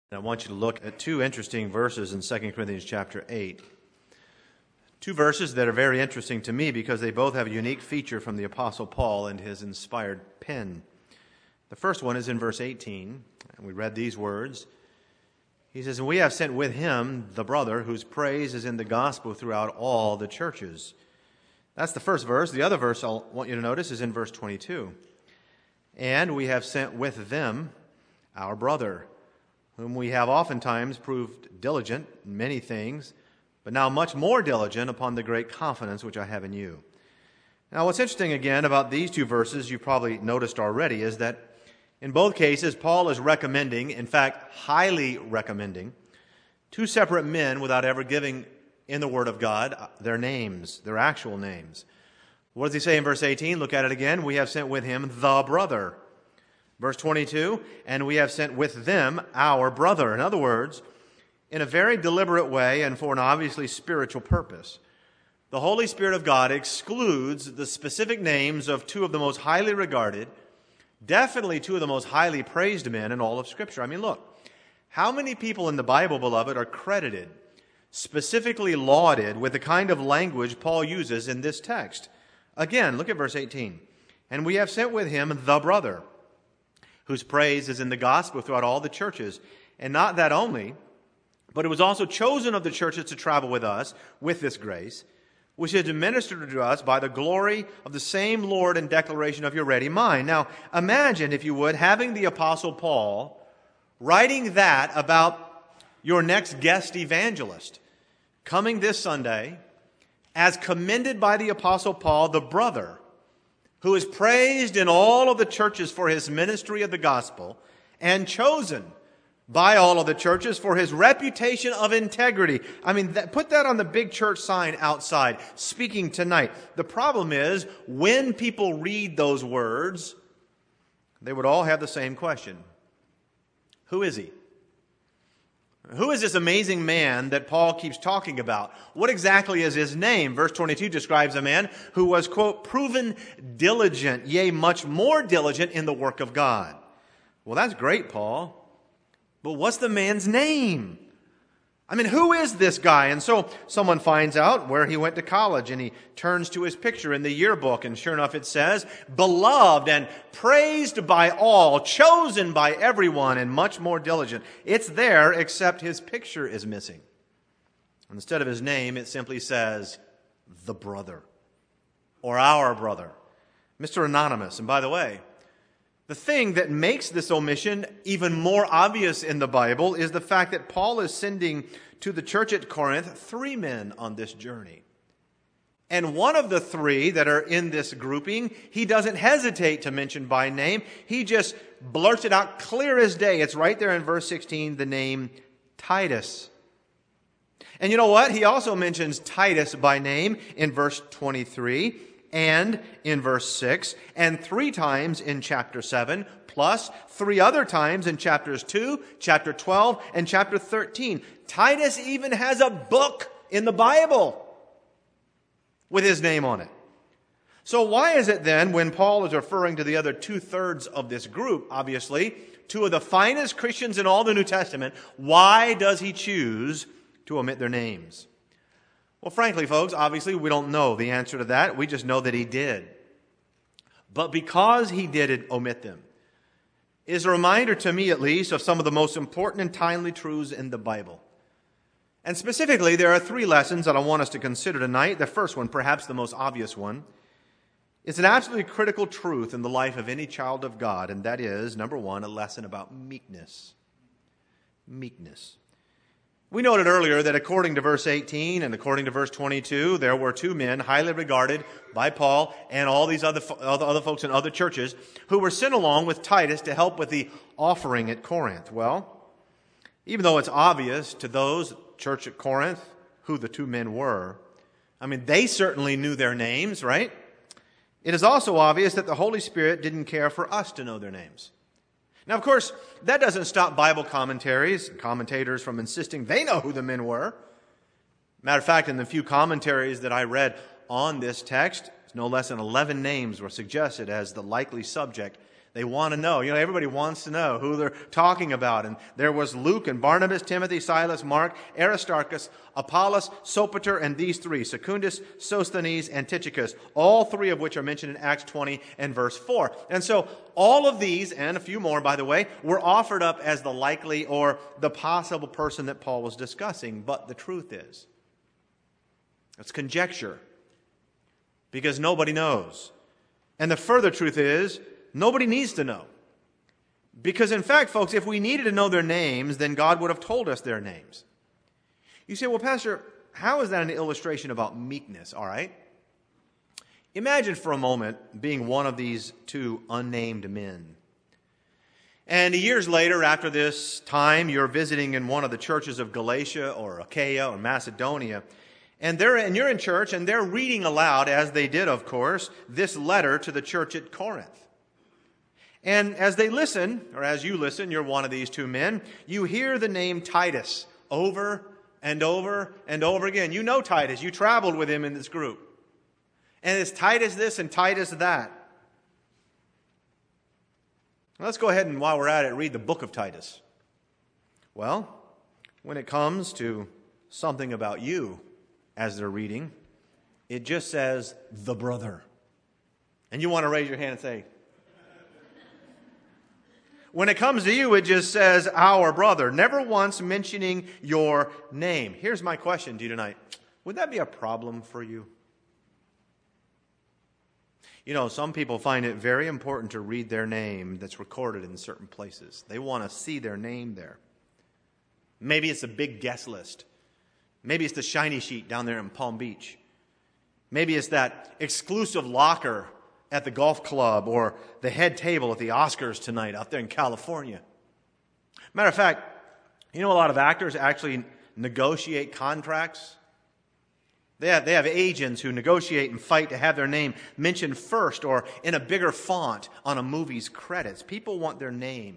I want you to look at two interesting verses in 2 Corinthians chapter 8. Two verses that are very interesting to me because they both have a unique feature from the Apostle Paul and his inspired pen. The first one is in verse 18, and we read these words. He says, "And we have sent with him the brother whose praise is in the gospel throughout all the churches." That's the first verse. The other verse I want you to notice is in verse 22. "And we have sent with them our brother, whom we have oftentimes proved diligent in many things, but now much more diligent upon the great confidence which I have in you." Now, what's interesting again about these two verses, you've probably noticed already, is that in both cases, Paul is recommending, in fact, highly recommending, two separate men without ever giving in the Word of God their names, their actual names. What does he say in verse 18? Look at it again. "We have sent with him the brother." Verse 22, "And we have sent with them our brother." In other words, in a very deliberate way and for an obviously spiritual purpose, the Holy Spirit of God excludes the specific names of two of the most highly regarded, definitely two of the most highly praised men in all of Scripture. I mean, look, how many people in the Bible, beloved, are credited, specifically lauded with the kind of language Paul uses in this text? Again, look at verse 18. "And we have sent with him the brother, whose praise is in the gospel throughout all the churches. And not that only, but it was also chosen of the churches to travel with us with this grace, which is administered to us by the glory of the same Lord and declaration of your ready mind." Now, imagine, if you would, having the Apostle Paul writing that about your next guest evangelist coming this Sunday as commended by the Apostle Paul, the brother, who is praised in all of the churches for his ministry of the gospel and chosen by all of the churches for his reputation of integrity. I mean, put that on the big church sign outside, speaking tonight. The problem is, when people read those words, they would all have the same question. Who is he? Who is this amazing man that Paul keeps talking about? What exactly is his name? Verse 22 describes a man who was, quote, "proven diligent, yea, much more diligent in the work of God." Well, that's great, Paul. But what's the man's name? I mean, who is this guy? And so someone finds out where he went to college, and he turns to his picture in the yearbook, and sure enough it says, "Beloved and praised by all, chosen by everyone, and much more diligent." It's there, except his picture is missing. Instead of his name, it simply says, "the brother," or "our brother," Mr. Anonymous. And by the way, the thing that makes this omission even more obvious in the Bible is the fact that Paul is sending to the church at Corinth 3 men on this journey. And one of the 3 that are in this grouping, he doesn't hesitate to mention by name. He just blurts it out clear as day. It's right there in verse 16, the name Titus. And you know what? He also mentions Titus by name in verse 23. And in verse 6, and 3 times in chapter 7, plus 3 other times in chapters 2, chapter 12, and chapter 13. Titus even has a book in the Bible with his name on it. So why is it then, when Paul is referring to the other 2/3 of this group, obviously, 2 of the finest Christians in all the New Testament, why does he choose to omit their names? Well, frankly, folks, obviously we don't know the answer to that. We just know that he did. But because he did omit them, is a reminder to me, at least, of some of the most important and timely truths in the Bible. And specifically, there are 3 lessons that I want us to consider tonight. The first one, perhaps the most obvious one, is an absolutely critical truth in the life of any child of God, and that is, number 1, a lesson about meekness. Meekness. We noted earlier that according to verse 18 and according to verse 22, there were 2 men highly regarded by Paul and all these other folks in other churches who were sent along with Titus to help with the offering at Corinth. Well, even though it's obvious to those church at Corinth who the 2 men were, I mean, they certainly knew their names, right? It is also obvious that the Holy Spirit didn't care for us to know their names. Now, of course, that doesn't stop Bible commentators from insisting they know who the men were. Matter of fact, in the few commentaries that I read on this text, no less than 11 names were suggested as the likely subject They want to know. Everybody wants to know who they're talking about. And there was Luke and Barnabas, Timothy, Silas, Mark, Aristarchus, Apollos, Sopater, and these three, Secundus, Sosthenes, and Tychicus, all three of which are mentioned in Acts 20 and verse 4. And so all of these, and a few more, by the way, were offered up as the likely or the possible person that Paul was discussing. But the truth is, it's conjecture, because nobody knows. And the further truth is, nobody needs to know. Because in fact, folks, if we needed to know their names, then God would have told us their names. You say, well, Pastor, how is that an illustration about meekness? All right. Imagine for a moment being one of these two unnamed men. And years later, after this time, you're visiting in one of the churches of Galatia or Achaia or Macedonia. And you're in church, and they're reading aloud, as they did, of course, this letter to the church at Corinth. And as they listen, or as you listen, you're one of these two men, you hear the name Titus over and over and over again. You know Titus. You traveled with him in this group. And it's Titus this and Titus that. Let's go ahead and, while we're at it, read the book of Titus. Well, when it comes to something about you, as they're reading, it just says, the brother. And you want to raise your hand and say, when it comes to you, it just says, our brother, never once mentioning your name. Here's my question to you tonight. Would that be a problem for you? Some people find it very important to read their name that's recorded in certain places. They want to see their name there. Maybe it's a big guest list. Maybe it's the shiny sheet down there in Palm Beach. Maybe it's that exclusive locker at the golf club or the head table at the Oscars tonight out there in California. Matter of fact, a lot of actors actually negotiate contracts. They have agents who negotiate and fight to have their name mentioned first or in a bigger font on a movie's credits. People want their name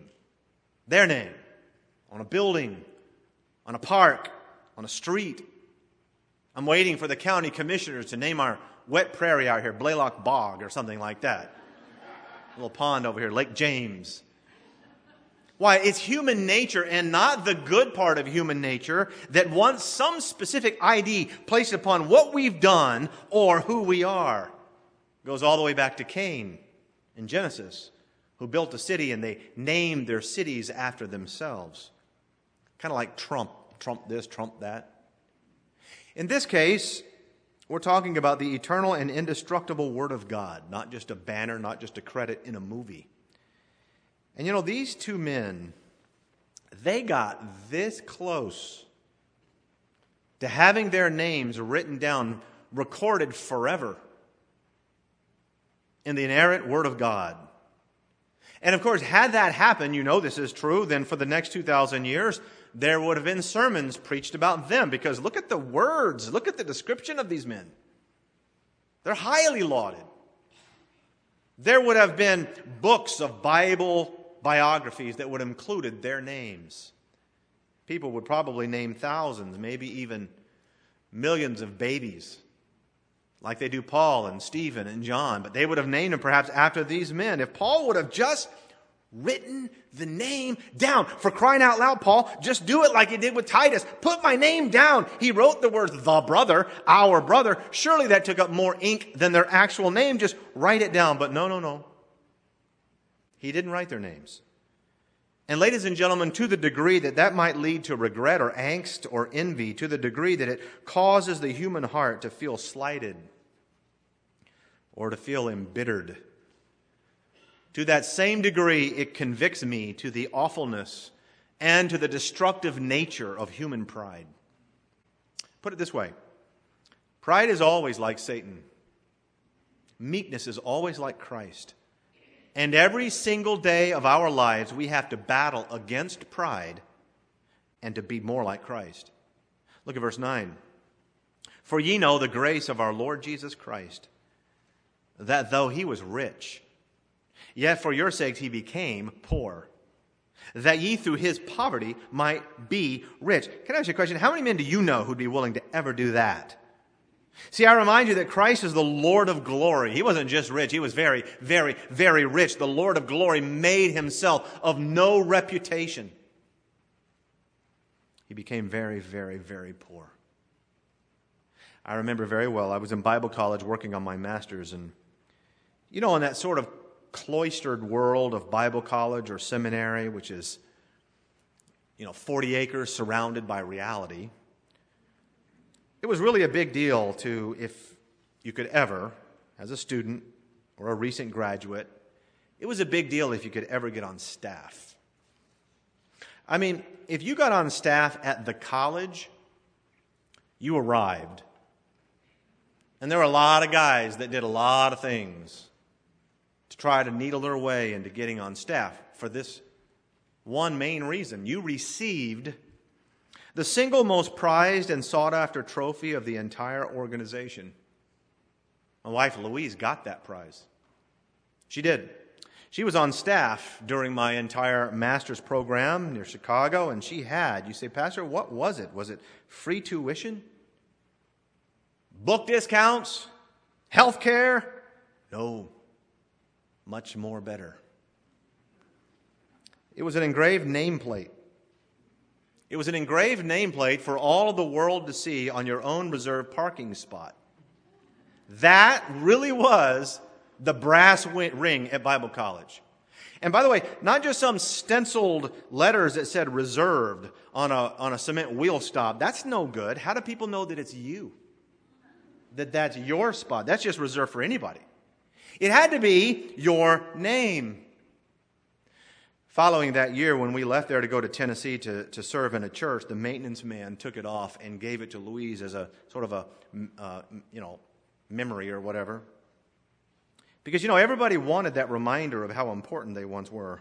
on a building, on a park, on a street. I'm waiting for the county commissioners to name our wet prairie out here Blaylock Bog or something like that. A little pond over here, Lake James. Why, it's human nature, and not the good part of human nature, that wants some specific ID placed upon what we've done or who we are. It goes all the way back to Cain in Genesis, who built a city and they named their cities after themselves. Kind of like Trump this, Trump that. In this case, we're talking about the eternal and indestructible Word of God, not just a banner, not just a credit in a movie. And these two men, they got this close to having their names written down, recorded forever in the inerrant Word of God. And of course, had that happened, this is true, then for the next 2,000 years, there would have been sermons preached about them, because look at the words, look at the description of these men. They're highly lauded. There would have been books of Bible biographies that would have included their names. People would probably name thousands, maybe even millions of babies, like they do Paul and Stephen and John, but they would have named them perhaps after these men. If Paul would have just written the name down, for crying out loud, Paul, just do it like he did with Titus. Put my name down. He wrote the words, the brother, our brother. Surely that took up more ink than their actual name. Just write it down. But no. He didn't write their names. And ladies and gentlemen, to the degree that might lead to regret or angst or envy, to the degree that it causes the human heart to feel slighted or to feel embittered, to that same degree it convicts me to the awfulness and to the destructive nature of human pride. Put it this way. Pride is always like Satan. Meekness is always like Christ. And every single day of our lives, we have to battle against pride and to be more like Christ. Look at verse 9. For ye know the grace of our Lord Jesus Christ, that though he was rich, yet for your sakes he became poor, that ye through his poverty might be rich. Can I ask you a question? How many men do you know who'd be willing to ever do that? See, I remind you that Christ is the Lord of glory. He wasn't just rich. He was very, very, very rich. The Lord of glory made himself of no reputation. He became very, very, very poor. I remember very well, I was in Bible college working on my master's, and in that sort of cloistered world of Bible college or seminary, which is, 40 acres surrounded by reality, it was really a big deal if you could ever, as a student or a recent graduate, it was a big deal if you could ever get on staff. I mean, if you got on staff at the college, you arrived. And there were a lot of guys that did a lot of things to try to needle their way into getting on staff for this one main reason. You received the single most prized and sought-after trophy of the entire organization. My wife, Louise, got that prize. She did. She was on staff during my entire master's program near Chicago, and she had, you say, Pastor, what was it? Was it free tuition? Book discounts? Health care? No. Much more better. It was an engraved nameplate. It was an engraved nameplate for all of the world to see on your own reserved parking spot. That really was the brass ring at Bible college. And by the way, not just some stenciled letters that said reserved on a cement wheel stop. That's no good. How do people know that it's you? That's your spot. That's just reserved for anybody. It had to be your name. Following that year, when we left there to go to Tennessee to serve in a church, the maintenance man took it off and gave it to Louise as a sort of a memory or whatever. Because, everybody wanted that reminder of how important they once were.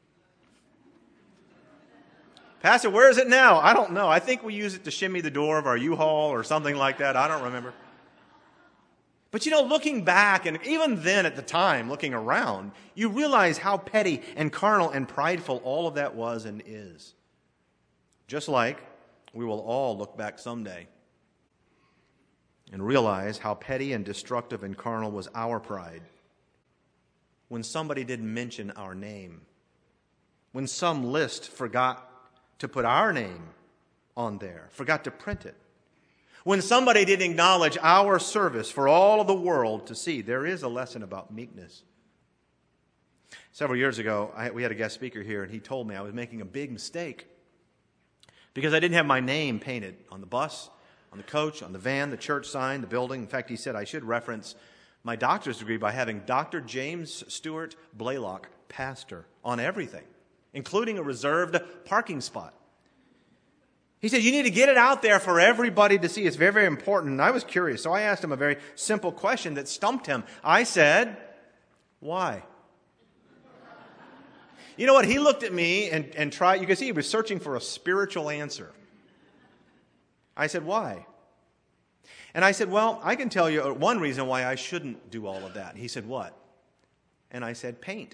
Pastor, where is it now? I don't know. I think we use it to shimmy the door of our U-Haul or something like that. I don't remember. But looking back, and even then at the time, looking around, you realize how petty and carnal and prideful all of that was and is. Just like we will all look back someday and realize how petty and destructive and carnal was our pride when somebody didn't mention our name, when some list forgot to put our name on there, forgot to print it. When somebody didn't acknowledge our service for all of the world to see. There is a lesson about meekness. Several years ago, we had a guest speaker here, and he told me I was making a big mistake because I didn't have my name painted on the bus, on the coach, on the van, the church sign, the building. In fact, he said I should reference my doctor's degree by having Dr. James Stewart Blaylock, pastor, on everything, including a reserved parking spot. He said, you need to get it out there for everybody to see. It's very, very important. And I was curious, so I asked him a very simple question that stumped him. I said, why? You know what? He looked at me and tried. You can see he was searching for a spiritual answer. I said, why? And I said, well, I can tell you one reason why I shouldn't do all of that. He said, what? And I said, paint.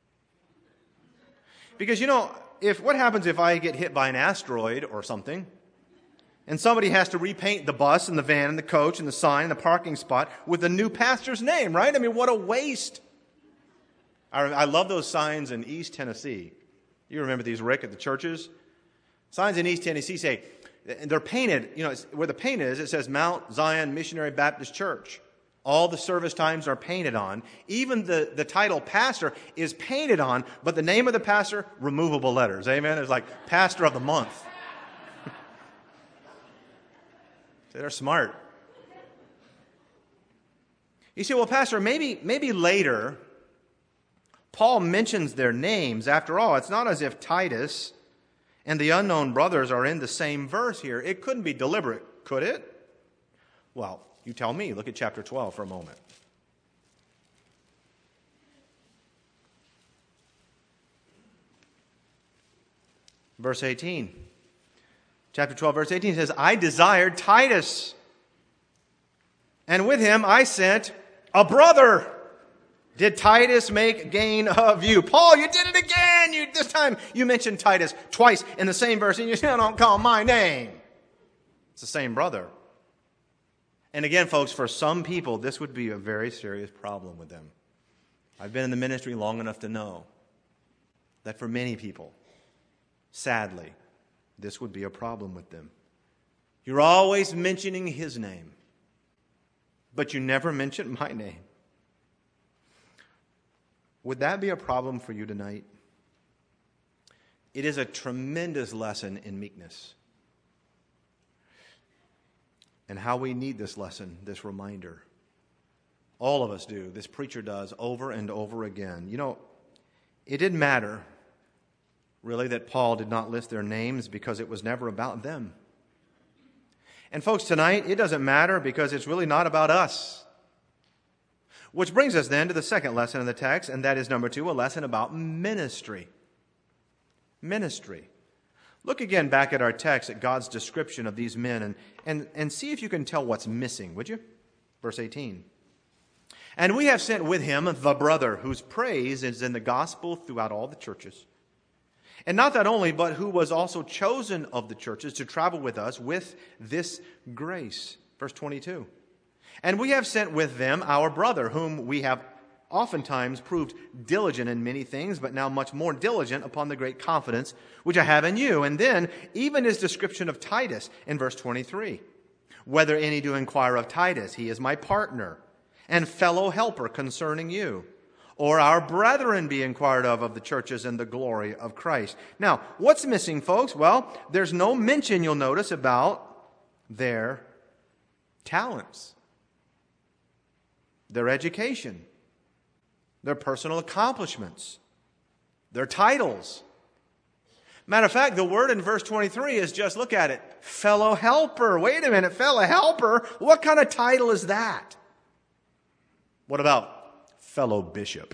Because, what happens if I get hit by an asteroid or something, and somebody has to repaint the bus and the van and the coach and the sign and the parking spot with the new pastor's name, right? I mean, what a waste. I love those signs in East Tennessee. You remember these, Rick, at the churches? Signs in East Tennessee say, they're painted, where the paint is, it says Mount Zion Missionary Baptist Church. All the service times are painted on. Even the title pastor is painted on, but the name of the pastor, removable letters. Amen? It's like pastor of the month. They're smart. You say, well, Pastor, maybe later Paul mentions their names. After all, it's not as if Titus and the unknown brothers are in the same verse here. It couldn't be deliberate, could it? Well, you tell me. Look at chapter 12 for a moment. Verse 18. Chapter 12, verse 18 says, I desired Titus, and with him I sent a brother. Did Titus make gain of you? Paul, you did it again. This time you mentioned Titus twice in the same verse, and you still don't call my name. It's the same brother. And again, folks, for some people, this would be a very serious problem with them. I've been in the ministry long enough to know that for many people, sadly, this would be a problem with them. You're always mentioning his name, but you never mention my name. Would that be a problem for you tonight? It is a tremendous lesson in meekness. And how we need this lesson, this reminder. All of us do. This preacher does over and over again. You know, it didn't matter, really, that Paul did not list their names because it was never about them. And folks, tonight, it doesn't matter because it's really not about us. Which brings us then to the second lesson in the text, and that is number 2, a lesson about ministry. Ministry. Look again back at our text at God's description of these men and see if you can tell what's missing, would you? Verse 18. And we have sent with him the brother whose praise is in the gospel throughout all the churches. And not that only, but who was also chosen of the churches to travel with us with this grace. Verse 22. And we have sent with them our brother, whom we have oftentimes proved diligent in many things, but now much more diligent upon the great confidence which I have in you. And then even his description of Titus in verse 23. Whether any do inquire of Titus, he is my partner and fellow helper concerning you. Or our brethren be inquired of the churches and the glory of Christ. Now, what's missing, folks? Well, there's no mention, you'll notice, about their talents, their education, their personal accomplishments, their titles. Matter of fact, the word in verse 23 is just, look at it, fellow helper. Wait a minute, fellow helper? What kind of title is that? What about fellow bishop?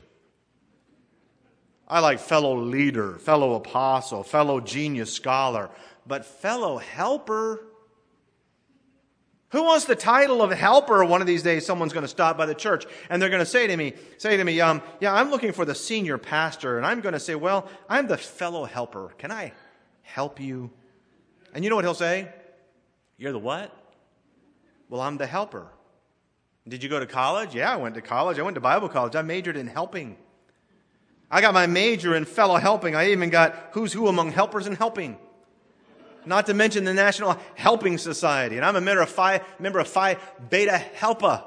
I like fellow leader, fellow apostle, fellow genius scholar, but fellow helper? Who wants the title of helper? One of these days, someone's going to stop by the church and they're going to say to me, I'm looking for the senior pastor. And I'm going to say, well, I'm the fellow helper. Can I help you? And you know what he'll say? You're the what? Well, I'm the helper. Did you go to college? Yeah, I went to college. I went to Bible college. I majored in helping. I got my major in fellow helping. I even got who's who among helpers and helping. Not to mention the National Helping Society. And I'm a member of Phi Beta Helpa.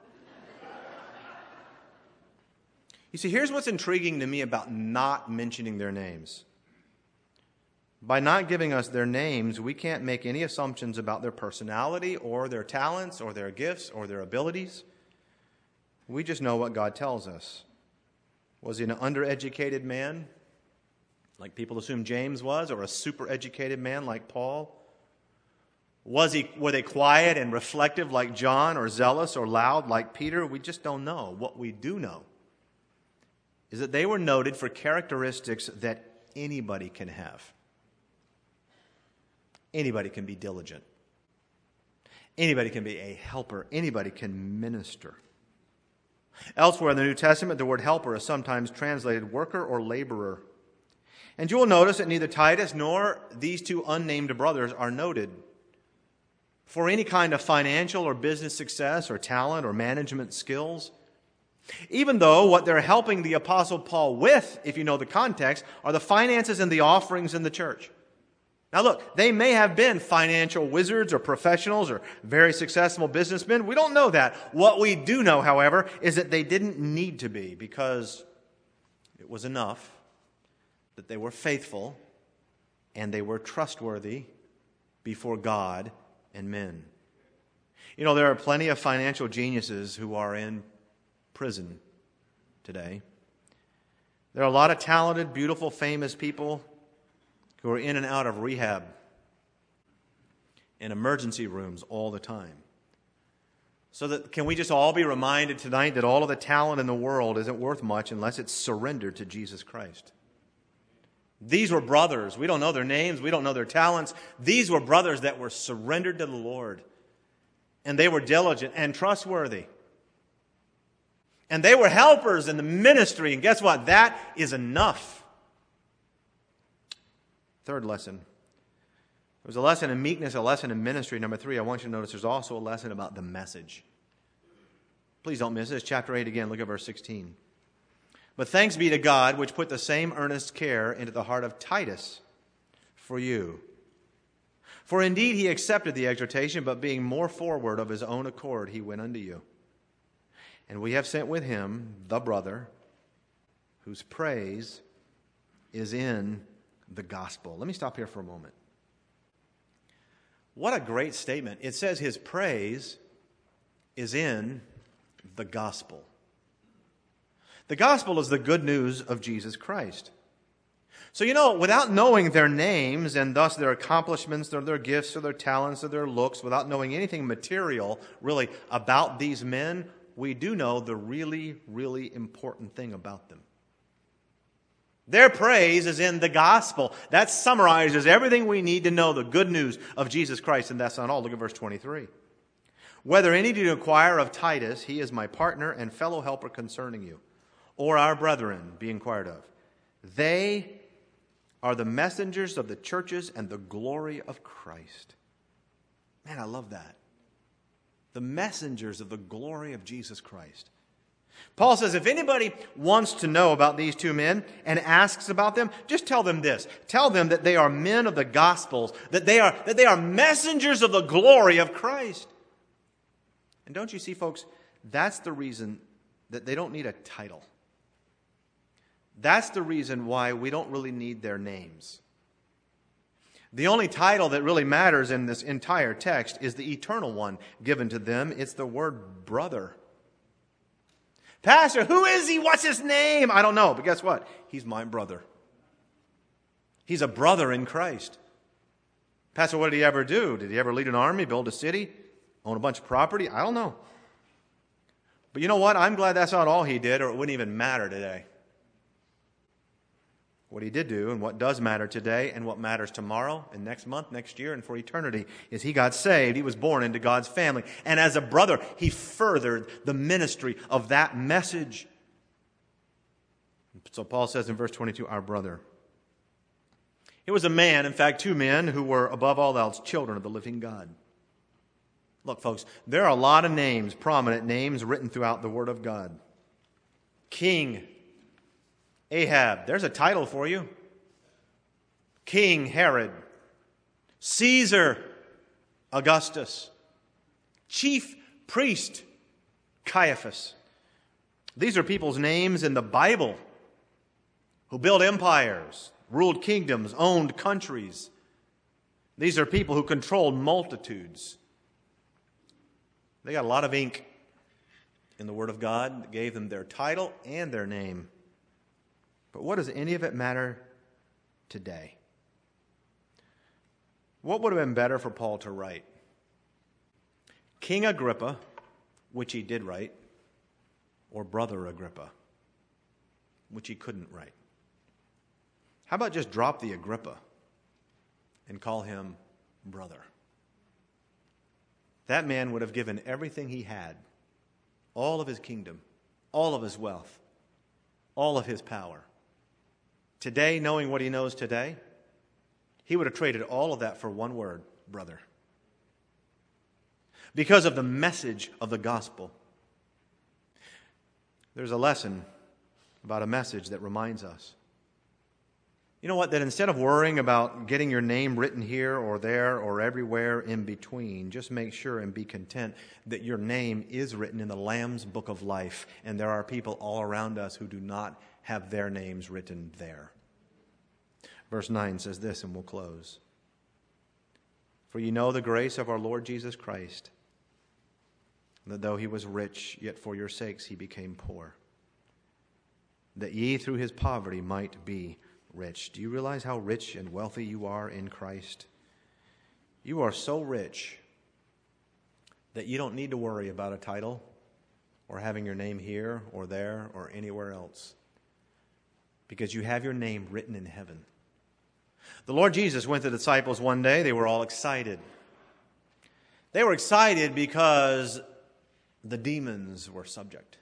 You see, here's what's intriguing to me about not mentioning their names. By not giving us their names, we can't make any assumptions about their personality or their talents or their gifts or their abilities. We just know what God tells us. Was he an undereducated man, like people assume James was, or a super-educated man like Paul? Were they quiet and reflective like John, or zealous or loud like Peter? We just don't know. What we do know is that they were noted for characteristics that anybody can have. Anybody can be diligent. Anybody can be a helper. Anybody can minister. Elsewhere in the New Testament, the word helper is sometimes translated worker or laborer. And you will notice that neither Titus nor these two unnamed brothers are noted for any kind of financial or business success or talent or management skills. Even though what they're helping the Apostle Paul with, if you know the context, are the finances and the offerings in the church. Now look, they may have been financial wizards or professionals or very successful businessmen. We don't know that. What we do know, however, is that they didn't need to be, because it was enough that they were faithful and they were trustworthy before God and men. You know, there are plenty of financial geniuses who are in prison today. There are a lot of talented, beautiful, famous people who are in and out of rehab and emergency rooms all the time. So that, can we just all be reminded tonight that all of the talent in the world isn't worth much unless it's surrendered to Jesus Christ? These were brothers. We don't know their names. We don't know their talents. These were brothers that were surrendered to the Lord. And they were diligent and trustworthy. And they were helpers in the ministry. And guess what? That is enough. Third lesson. There's a lesson in meekness, a lesson in ministry. Number 3, I want you to notice there's also a lesson about the message. Please don't miss this. Chapter 8 again, look at verse 16. But thanks be to God, which put the same earnest care into the heart of Titus for you. For indeed he accepted the exhortation, but being more forward of his own accord, he went unto you. And we have sent with him the brother, whose praise is in the gospel. Let me stop here for a moment. What a great statement. It says his praise is in the gospel. The gospel is the good news of Jesus Christ. So, without knowing their names and thus their accomplishments or their gifts or their talents or their looks, without knowing anything material really about these men, we do know the really, really important thing about them. Their praise is in the gospel. That summarizes everything we need to know the good news of Jesus Christ, and that's not all. Look at verse 23. Whether any do inquire of Titus, he is my partner and fellow helper concerning you, or our brethren be inquired of. They are the messengers of the churches and the glory of Christ. Man, I love that. The messengers of the glory of Jesus Christ. Paul says if anybody wants to know about these two men and asks about them, just tell them this. Tell them that they are men of the Gospels, that they are messengers of the glory of Christ. And don't you see, folks, that's the reason that they don't need a title. That's the reason why we don't really need their names. The only title that really matters in this entire text is the eternal one given to them. It's the word brother. Pastor, who is he? What's his name? I don't know, but guess what? He's my brother. He's a brother in Christ. Pastor, what did he ever do? Did he ever lead an army, build a city, own a bunch of property? I don't know. But you know what? I'm glad that's not all he did, or it wouldn't even matter today. What he did do and what does matter today and what matters tomorrow and next month, next year, and for eternity is he got saved. He was born into God's family. And as a brother, he furthered the ministry of that message. So Paul says in verse 22, our brother. It was a man, in fact, two men who were above all else children of the living God. Look, folks, there are a lot of names, prominent names written throughout the Word of God. King Ahab, there's a title for you. King Herod, Caesar Augustus, chief priest Caiaphas. These are people's names in the Bible who built empires, ruled kingdoms, owned countries. These are people who controlled multitudes. They got a lot of ink in the Word of God that gave them their title and their name. But what does any of it matter today? What would have been better for Paul to write? King Agrippa, which he did write, or Brother Agrippa, which he couldn't write? How about just drop the Agrippa and call him brother? That man would have given everything he had, all of his kingdom, all of his wealth, all of his power. Today, knowing what he knows today, he would have traded all of that for one word, brother. Because of the message of the gospel. There's a lesson about a message that reminds us. You know what? That instead of worrying about getting your name written here or there or everywhere in between, just make sure and be content that your name is written in the Lamb's Book of Life. And there are people all around us who do not have their names written there. Verse 9 says this, and we'll close. For you know the grace of our Lord Jesus Christ, that though he was rich, yet for your sakes he became poor, that ye through his poverty might be rich. Do you realize how rich and wealthy you are in Christ? You are so rich that you don't need to worry about a title or having your name here or there or anywhere else, because you have your name written in heaven. The Lord Jesus went to the disciples one day. They were all excited. They were excited because the demons were subject.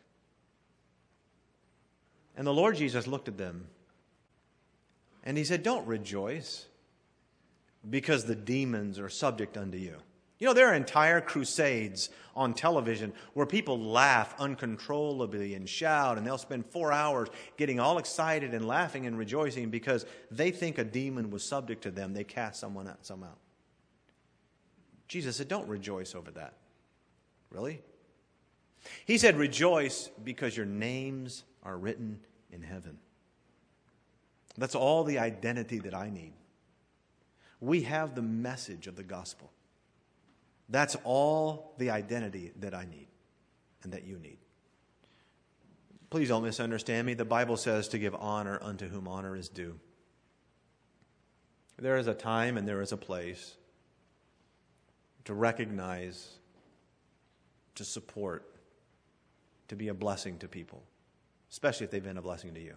And the Lord Jesus looked at them and he said, don't rejoice. because the demons are subject unto you. You know, there are entire crusades on television where people laugh uncontrollably and shout, and they'll spend 4 hours getting all excited and laughing and rejoicing because they think a demon was subject to them. They cast someone out, some out. Jesus said, don't rejoice over that. Really? He said, rejoice because your names are written in heaven. That's all the identity that I need. We have the message of the gospel. That's all the identity that I need and that you need. Please don't misunderstand me. The Bible says to give honor unto whom honor is due. There is a time and there is a place to recognize, to support, to be a blessing to people, especially if they've been a blessing to you.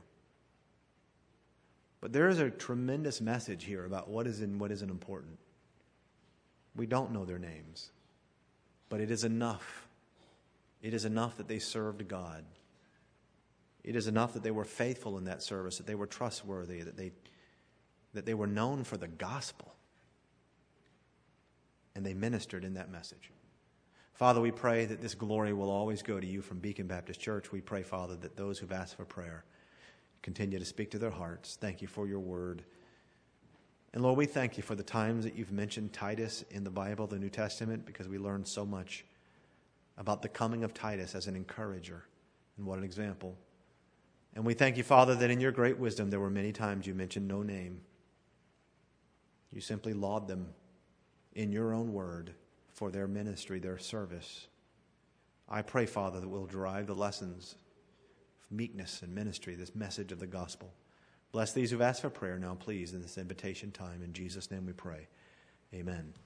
But there is a tremendous message here about what is and what isn't important. We don't know their names, but it is enough. It is enough that they served God. It is enough that they were faithful in that service, that they were trustworthy, that they were known for the gospel, and they ministered in that message. Father, we pray that this glory will always go to you from Beacon Baptist Church. We pray, Father, that those who've asked for prayer continue to speak to their hearts. Thank you for your word. And Lord, we thank you for the times that you've mentioned Titus in the Bible, the New Testament, because we learned so much about the coming of Titus as an encourager. And what an example. And we thank you, Father, that in your great wisdom there were many times you mentioned no name. You simply laud them in your own word for their ministry, their service. I pray, Father, that we'll derive the lessons of meekness and ministry, this message of the gospel. Bless these who've asked for prayer now, please, in this invitation time. In Jesus' name we pray. Amen.